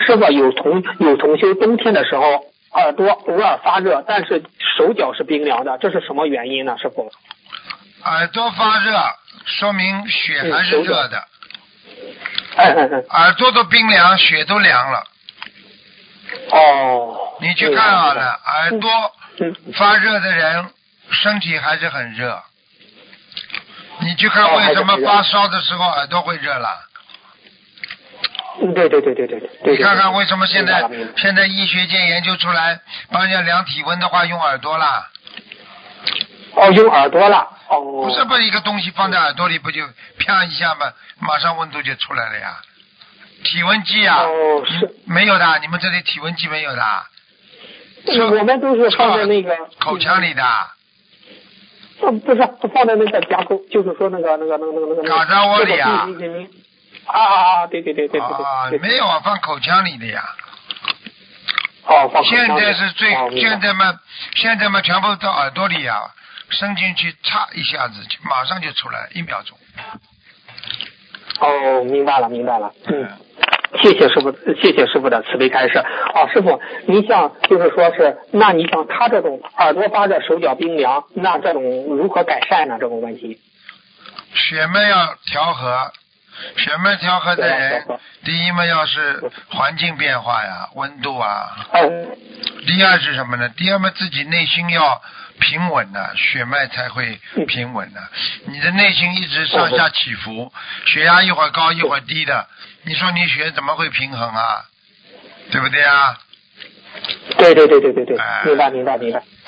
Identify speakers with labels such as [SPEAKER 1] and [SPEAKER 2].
[SPEAKER 1] 师傅有同修冬天的时候耳朵偶尔发热，但是手脚是冰凉的，这是什么原因呢？师傅？
[SPEAKER 2] 耳朵发热说明血还是热的。耳朵都冰凉，血都凉了。
[SPEAKER 1] 哦。
[SPEAKER 2] 你去看好了，耳朵发热的人身体还是很热。你去看为什么发烧的时候耳朵会热了？
[SPEAKER 1] 对。
[SPEAKER 2] 你看看为什么现在医学界研究出来，帮人家量体温的话用耳朵啦。
[SPEAKER 1] 哦，用耳朵啦。哦。
[SPEAKER 2] 不是一个东西放在耳朵里，不就啪一下嘛，马上温度就出来了呀。体温计啊。
[SPEAKER 1] 哦，是。
[SPEAKER 2] 没有的，你们这里体温计没有的。
[SPEAKER 1] 我们都是放在那个
[SPEAKER 2] 口腔里的。
[SPEAKER 1] 不是放在那个夹口，就是说那个
[SPEAKER 2] 嘎扎窝里啊。
[SPEAKER 1] 对。
[SPEAKER 2] 没有啊，放口腔里的呀。
[SPEAKER 1] 放口腔里。
[SPEAKER 2] 现在嘛全部到耳朵里啊，伸进去插一下子，马上就出来，1秒钟。
[SPEAKER 1] 哦，明白了。谢谢师傅的慈悲开示。师傅，您像就是说是，那你像他这种耳朵发热、手脚冰凉，那这种如何改善呢？这种问题？
[SPEAKER 2] 血脉要调和，血脉调和的人，第一嘛要是环境变化呀，温度啊。第二是什么呢？第二嘛自己内心要平稳的，血脉才会平稳的。你的内心一直上下起伏，血压一会儿高一会儿低的，你说你血怎么会平衡啊？对不对啊？
[SPEAKER 1] 对，明白。